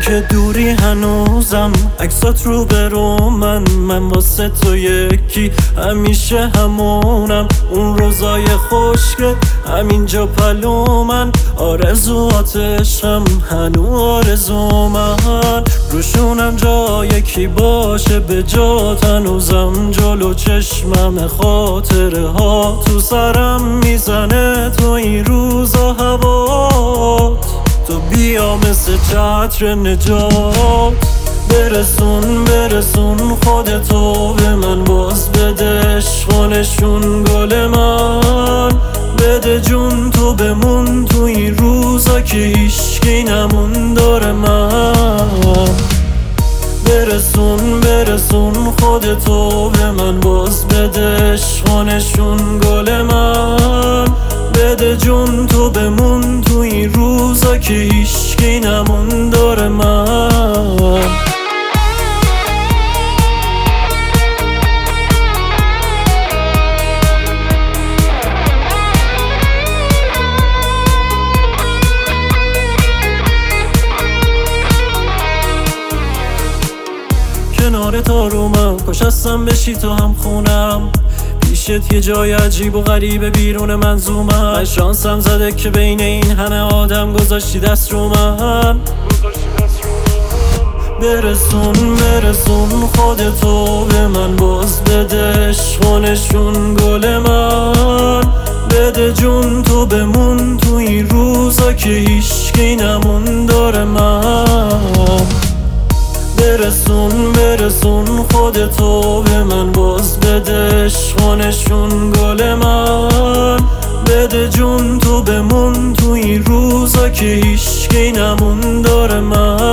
که دوری هنوزم، عکسات رو برو من واسه تو یکی همیشه همونم. اون روزای خشک همینجا پلو من، آرزواتشم هنو آرزو من. روشونم جای کی باشه به جات، هنوزم جلو چشمم خاطره ها تو سرم میزنه تو این روزا هوات. تو بیا مثل چتر نجات، برسون خودتو به من، باز بده عشق و نشون گل من. بده جون تو بمون تو این روزا که هیشکی نمون داره من. برسون خودتو به من، باز بده عشق و نشون گل من. بده جون تو بمون تو این روزا که هیشکی نمون داره من. کنار تارومم کاش هستم بشی تو هم خونم، پیشت یه جای عجیب و غریبه بیرون منظومم. من شانسم زده که بین این همه آدم گذاشتی دست رو من. برسون خودتو به من، باز بده عشق و نشون گل من. بده جون تو بمون تو این روزا که هیشکی نمون داره من. برسون خودتو به من، باز بده عشق و نشون گل من. بده جون تو بمون تو این روزا که هیشکی نمون داره من.